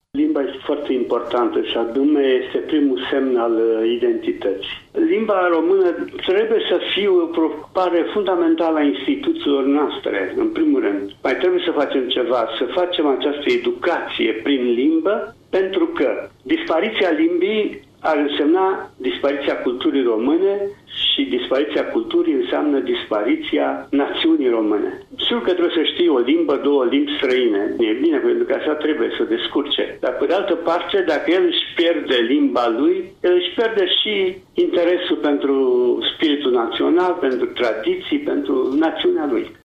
Limba este foarte importantă și anume este primul semn al identității. Limba română trebuie să fie o preocupare fundamentală a instituțiilor noastre, în primul rând. Mai trebuie să facem ceva, să facem această educație prin limbă, pentru că dispariția limbii ar însemna dispariția culturii române și dispariția culturii înseamnă dispariția națiunii române. Sigur că trebuie să știi o limbă, două limbi străine. E bine, pentru că așa trebuie să descurce. Dar pe de altă parte, dacă el își pierde limba lui, el își pierde și interesul pentru spiritul național, pentru tradiții, pentru națiunea lui.